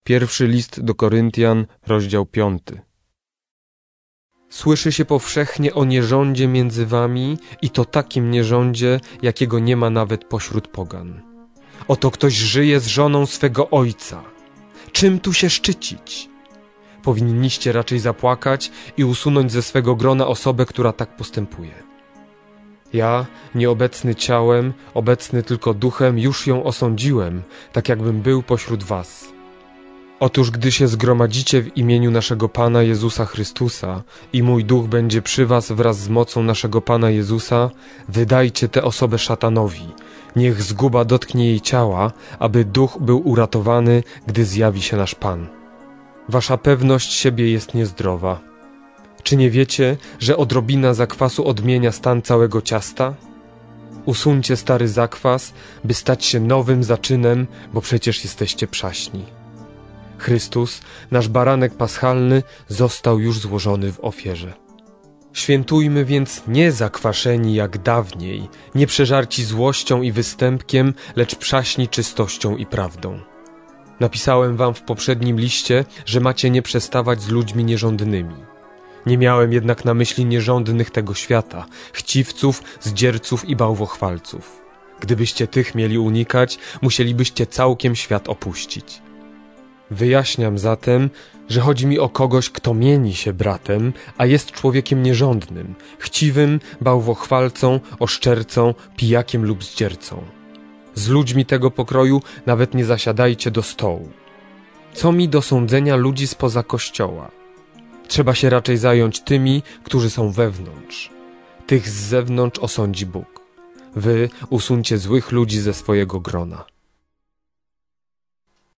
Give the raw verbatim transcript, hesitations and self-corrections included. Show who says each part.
Speaker 1: Pierwszy list do Koryntian, rozdział piąty. Słyszy się powszechnie o nierządzie między wami i to takim nierządzie, jakiego nie ma nawet pośród pogan. Oto ktoś żyje z żoną swego ojca. Czym tu się szczycić? Powinniście raczej zapłakać i usunąć ze swego grona osobę, która tak postępuje. Ja, nieobecny ciałem, obecny tylko duchem, już ją osądziłem, tak jakbym był pośród was. Otóż gdy się zgromadzicie w imieniu naszego Pana Jezusa Chrystusa i mój duch będzie przy was wraz z mocą naszego Pana Jezusa, wydajcie tę osobę szatanowi. Niech zguba dotknie jej ciała, aby duch był uratowany, gdy zjawi się nasz Pan. Wasza pewność siebie jest niezdrowa. Czy nie wiecie, że odrobina zakwasu odmienia stan całego ciasta? Usuńcie stary zakwas, by stać się nowym zaczynem, bo przecież jesteście przaśni. Chrystus, nasz baranek paschalny, został już złożony w ofierze. Świętujmy więc nie zakwaszeni jak dawniej, nie przeżarci złością i występkiem, lecz przaśni czystością i prawdą. Napisałem wam w poprzednim liście, że macie nie przestawać z ludźmi nierządnymi. Nie miałem jednak na myśli nierządnych tego świata, chciwców, zdzierców i bałwochwalców. Gdybyście tych mieli unikać, musielibyście całkiem świat opuścić. Wyjaśniam zatem, że chodzi mi o kogoś, kto mieni się bratem, a jest człowiekiem nierządnym, chciwym, bałwochwalcą, oszczercą, pijakiem lub zdziercą. Z ludźmi tego pokroju nawet nie zasiadajcie do stołu. Co mi do sądzenia ludzi spoza kościoła? Trzeba się raczej zająć tymi, którzy są wewnątrz. Tych z zewnątrz osądzi Bóg. Wy usuńcie złych ludzi ze swojego grona.